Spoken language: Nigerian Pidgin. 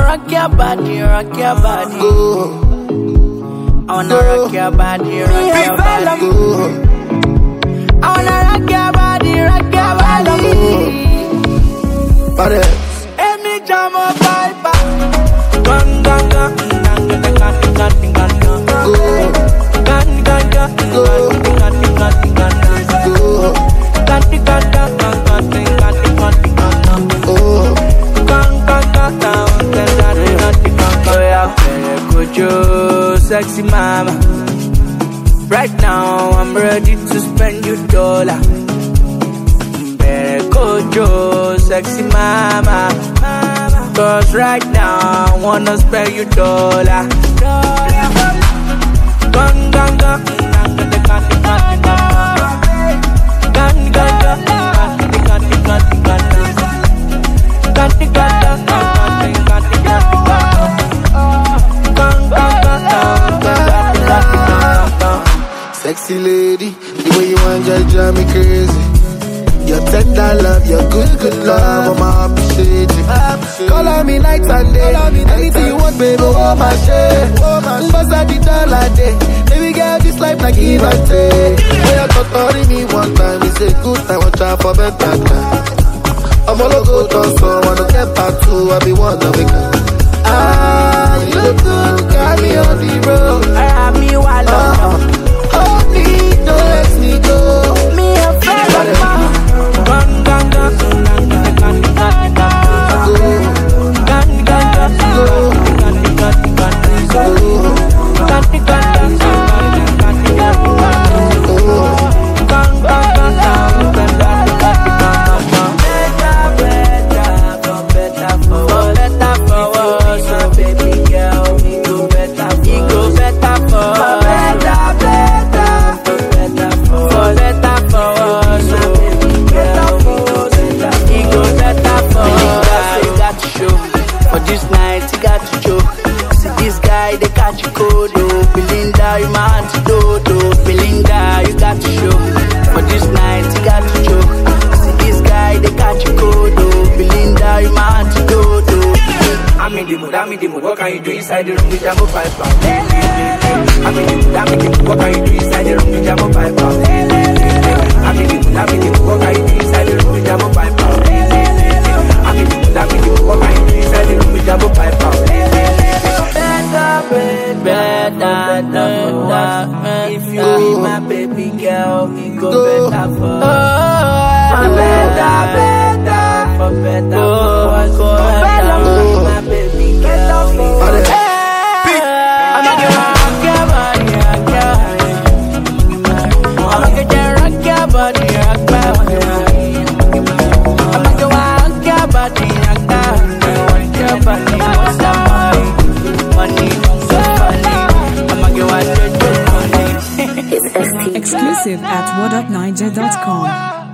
rock your body, rock your body. I wanna rock your body, rock your body. I wanna rock your body, rock your body. Emi jamo piper. Gun gun gun, gun gun gun gun gun gun gun gun gun gun sexy mama, right now I'm ready to spend your dollar. Kojo, sexy mama, cause right now I wanna spend your dollar. Gun gun gun, sexy lady, the way you want just drive me crazy. Your tender love, your good love, I'ma appreciate it. Call on me night and day, anything you want, baby, oh my shit. Bust out the dollar day, baby girl, this life like give and take. When you talk me one time, it's a good time, watch out for better time. I'm all go to so I wanna get back to, I be one of it. Ah, you look good, got me on the road. I have me while hold me, don't let me go. Me a friend of mine. Gun gun gun gun gun gun Belinda, you my antidote. Belinda, you got to show. For this night, you got to show. See this guy, they catch you code. Belinda, you my antidote. I'm in the mood, what can you do inside the room with Jamo Piper? I'm in the mood, what can you do inside the room with Jamo Piper? I'm in the mood, what can you do inside the room with Jamo Piper? I'm in the mood, what can you do inside the room with Jamo Piper? Better. If you be my baby girl, it go better for us. Better for my baby girl. I'ma get rock your body, rock your body. I'ma get rock your body, rock my body. I'ma get rock your body, rock your body. What's up, money? Exclusive at whatupniger.com.